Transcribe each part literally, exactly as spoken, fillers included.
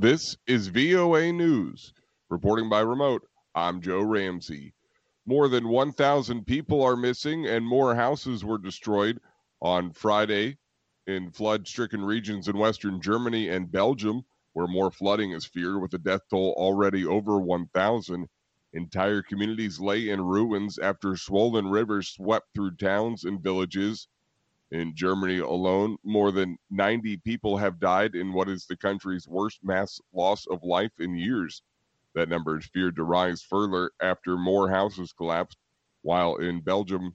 This is V O A News. Reporting by remote, I'm Joe Ramsey. More than one thousand people are missing and more houses were destroyed on Friday in flood-stricken regions in western Germany and Belgium, where more flooding is feared with the death toll already over one thousand. Entire communities lay in ruins after swollen rivers swept through towns and villages. In Germany alone, more than ninety people have died in what is the country's worst mass loss of life in years. That number is feared to rise further after more houses collapsed, while in Belgium,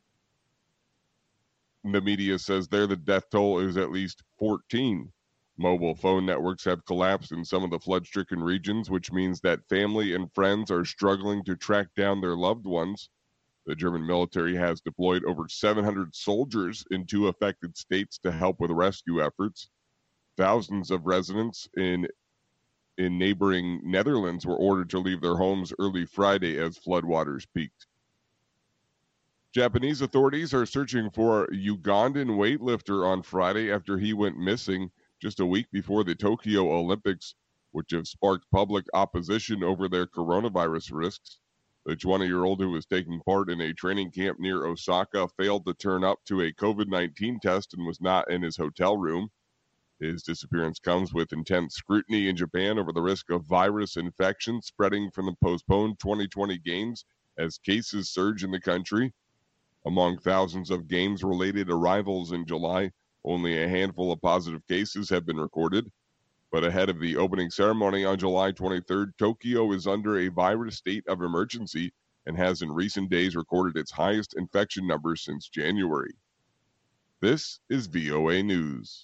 the media says there the death toll is at least fourteen. Mobile phone networks have collapsed in some of the flood-stricken regions, which means that family and friends are struggling to track down their loved ones. The German military has deployed over seven hundred soldiers in two affected states to help with rescue efforts. Thousands of residents in in neighboring Netherlands were ordered to leave their homes early Friday as floodwaters peaked. Japanese authorities are searching for a Ugandan weightlifter on Friday after he went missing just a week before the Tokyo Olympics, which have sparked public opposition over their coronavirus risks. The twenty-year-old who was taking part in a training camp near Osaka failed to turn up to a COVID nineteen test and was not in his hotel room. His disappearance comes with intense scrutiny in Japan over the risk of virus infection spreading from the postponed twenty twenty games as cases surge in the country. Among thousands of games-related arrivals in July, only a handful of positive cases have been recorded. But ahead of the opening ceremony on July twenty-third, Tokyo is under a virus state of emergency and has in recent days recorded its highest infection numbers since January. This is V O A News.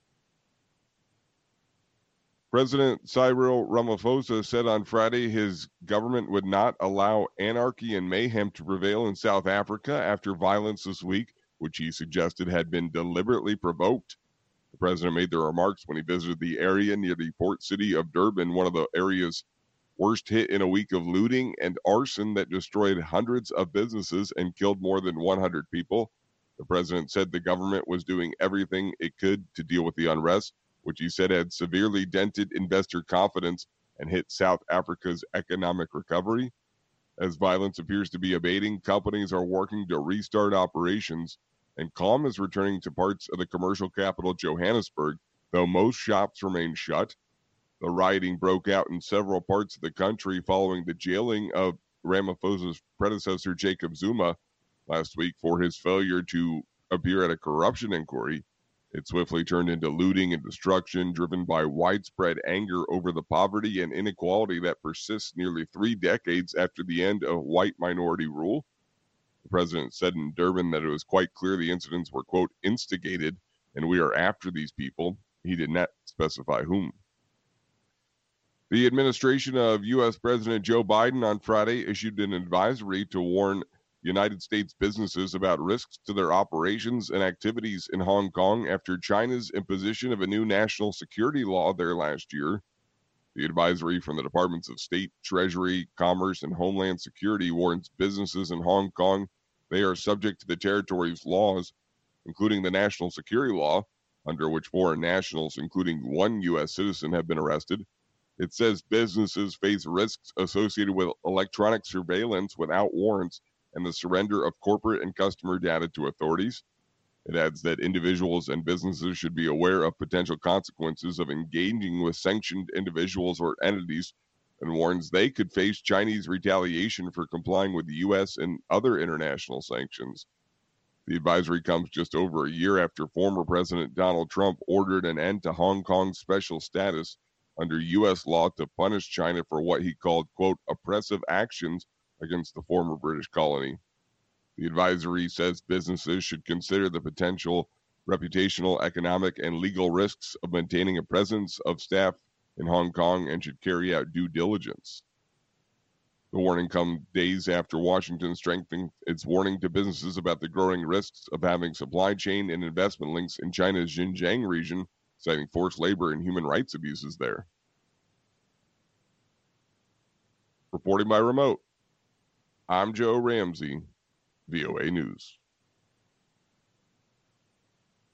President Cyril Ramaphosa said on Friday his government would not allow anarchy and mayhem to prevail in South Africa after violence this week, which he suggested had been deliberately provoked. The president made the remarks when he visited the area near the port city of Durban, one of the area's worst hit in a week of looting and arson that destroyed hundreds of businesses and killed more than one hundred people. The president said the government was doing everything it could to deal with the unrest, which he said had severely dented investor confidence and hit South Africa's economic recovery. As violence appears to be abating, companies are working to restart operations, and calm is returning to parts of the commercial capital, Johannesburg, though most shops remain shut. The rioting broke out in several parts of the country following the jailing of Ramaphosa's predecessor, Jacob Zuma, last week for his failure to appear at a corruption inquiry. It swiftly turned into looting and destruction, driven by widespread anger over the poverty and inequality that persists nearly three decades after the end of white minority rule. The president said in Durban that it was quite clear the incidents were, quote, instigated, and we are after these people. He did not specify whom. The administration of U S President Joe Biden on Friday issued an advisory to warn United States businesses about risks to their operations and activities in Hong Kong after China's imposition of a new national security law there last year. The advisory from the Departments of State, Treasury, Commerce, and Homeland Security warns businesses in Hong Kong they are subject to the territory's laws, including the national security law, under which foreign nationals, including one U S citizen, have been arrested. It says businesses face risks associated with electronic surveillance without warrants and the surrender of corporate and customer data to authorities. It adds that individuals and businesses should be aware of potential consequences of engaging with sanctioned individuals or entities, and warns they could face Chinese retaliation for complying with the U S and other international sanctions. The advisory comes just over a year after former President Donald Trump ordered an end to Hong Kong's special status under U S law to punish China for what he called, quote, oppressive actions against the former British colony. The advisory says businesses should consider the potential reputational, economic, and legal risks of maintaining a presence of staff in Hong Kong and should carry out due diligence. The warning comes days after Washington strengthened its warning to businesses about the growing risks of having supply chain and investment links in China's Xinjiang region, citing forced labor and human rights abuses there. Reporting by remote, I'm Joe Ramsey, V O A News.